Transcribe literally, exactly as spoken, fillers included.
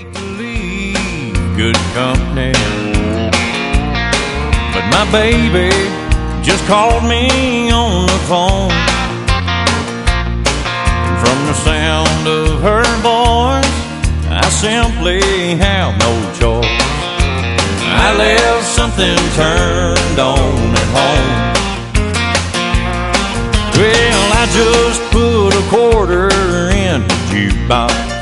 hate to leave good company, but my baby just called me on the phone. And from the sound of her voice, I simply have no choice. I left something turned on at home. Well, I just put a quarter in the jukebox